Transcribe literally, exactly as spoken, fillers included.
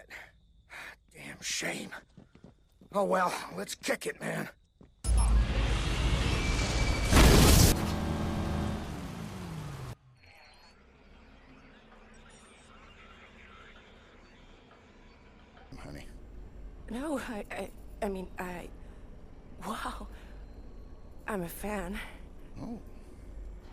it. Damn shame. Oh well, let's kick it, man. Honey. No, I, I, I mean, I... Wow. I'm a fan. Oh.